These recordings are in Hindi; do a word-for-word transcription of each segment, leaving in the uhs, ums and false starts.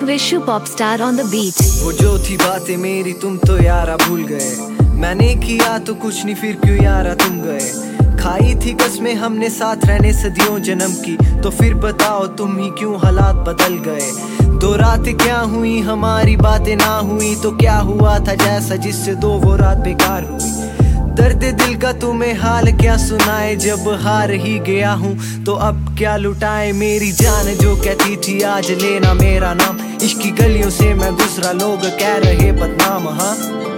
Vishu Popstar on the beat। वो जो थी बातें मेरी तुम तो यारा भूल गए, मैंने किया तो कुछ नहीं फिर क्यों यारा तुम गए। खाई थी कसमें हमने साथ रहने सदियों जन्म की, तो फिर बताओ तुम ही क्यों हालात बदल गए। दो रातें क्या हुई हमारी बातें ना हुई, तो क्या हुआ था जैसा जिससे दो वो रात बेकार हुई। दर्द दिल का तुम्हें हाल क्या सुनाए, जब हार ही गया हूँ तो अब क्या लुटाए। मेरी जान जो कहती थी आज लेना मेरा नाम, इश्क की गलियों से मैं गुजरा लोग कह रहे बदनाम। हाँ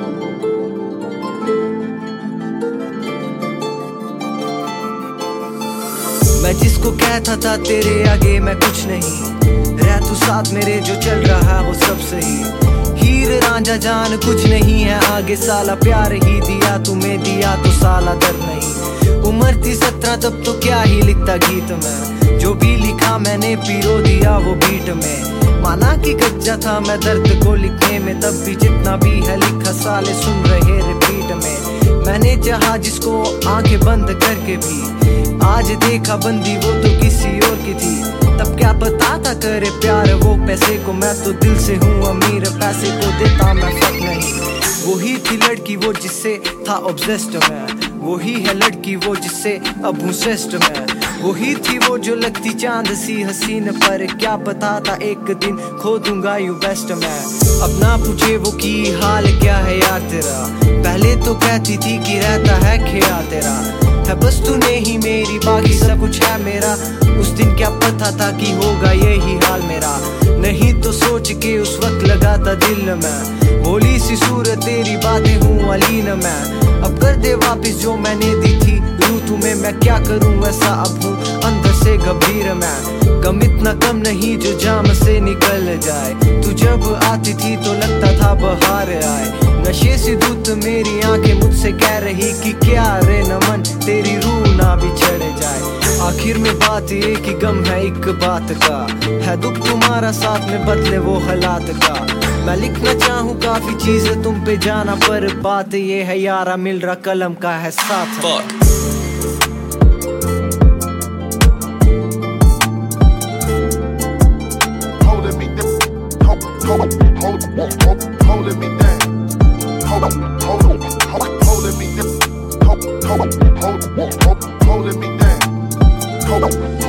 मैं जिसको कहता था तेरे आगे मैं कुछ नहीं, रह तू साथ मेरे जो चल रहा वो सब सही। हीर रांझा जान कुछ नहीं है आगे, साला प्यार ही दिया तुम्हें दिया तो साला दर्द नहीं। उम्र थी सत्रह तब तो क्या ही लिखता गीत में, जो भी लिखा मैंने पिरो दिया वो बीट में। माना कि कच्चा था मैं दर्द को लिखने में, तब भी जितना भी है लिखा साले सुन रहे रिपीट में। मैंने चाहा जिसको आंखें बंद करके भी, आज देखा बंदी वो तो किसी और की थी। तब क्या पता था करे प्यार वो पैसे को, मैं तो दिल से हूँ अमीर पैसे को देता मैं फर्क नहीं। वही थी लड़की वो जिससे था ऑब्सेस्ड मैं, वही है लड़की वो जिससे अब हूँ श्रेष्ठ मैं। वही थी वो जो लगती चांद सी हसीन, पर क्या पता था एक दिन खो दूंगा यू बेस्ट मैं। अब ना पूछे वो की हाल क्या है यार तेरा, पहले तो कहती थी कि रहता है ख्याल तेरा। है बस तूने ही मेरी बाकी सब कुछ है मेरा, उस दिन क्या पता था कि होगा यही हाल मेरा। नहीं तो सोच के उस वक्त लगा था दिल में, भोली सी सूरत तेरी बातें हूँ अलीन मैं। अब कर दे वापिस जो मैंने दी थी रूह तुम्हें, मैं क्या करूँ वैसा अब हूँ अंदर से गंभीर मैं। गम इतना कम नहीं जो जाम से निकल जाए, तू जब आती थी तो लगता था बहार आए। नशे से दूत मेरी आंखें मुझसे कह रही कि क्या रे नमन तेरी रूह ना बिछड़ जाए। आखिर में बात ये कि गम है एक बात का, है दुख तुम्हारा साथ में बदले वो हालात का। मैं लिखना चाहूँ काफी चीजें तुम पे जाना, पर बात ये है यारा मिल रहा कलम का है साथ। Holding me down, hold, hold, hold, holding me down, hold, hold, hold, hold, holding me down, hold.